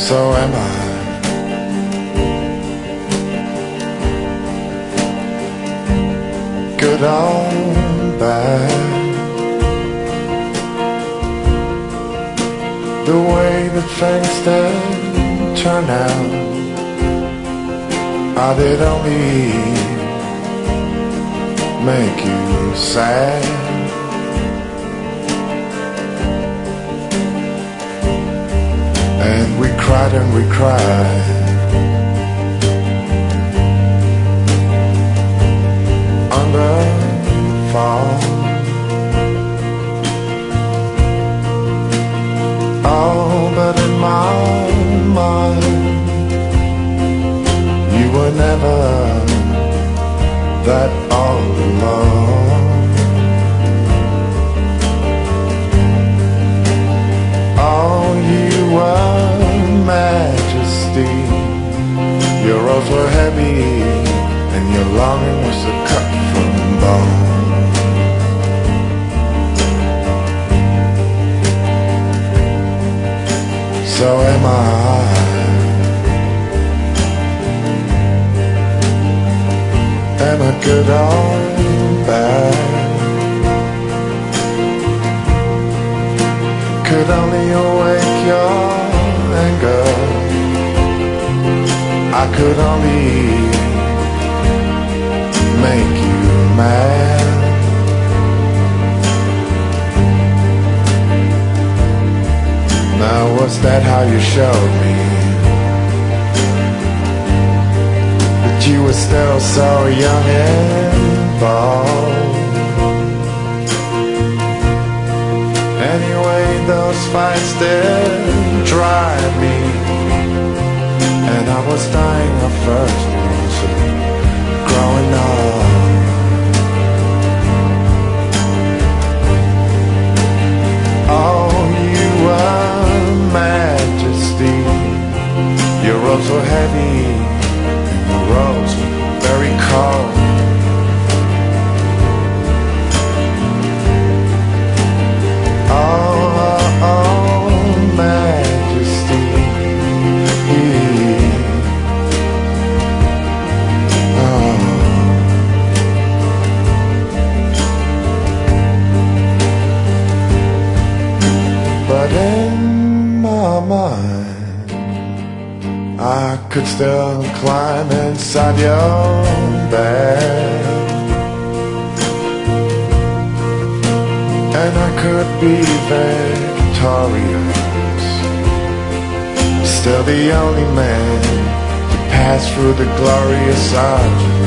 So am I. Good or bad, the way that things did turn out, I did only make you sad. And we cried and we cried under fall. Oh, but in my mind, you were never that all alone. Oh, you were majesty. Your rose were heavy, and your longing was a cut from bone. So am I. Am I good or bad? Could only awake your anger. I could only make you mad. Now was that how you showed me that you were still so young and bold? Anyway, those fights did drive me, and I was dying of first wounds growing up. Oh, you were majesty. Your robes were heavy, and your robes were very cold. But in my mind, I could still climb inside your bed, and I could be victorious, still the only man to pass through the glorious arch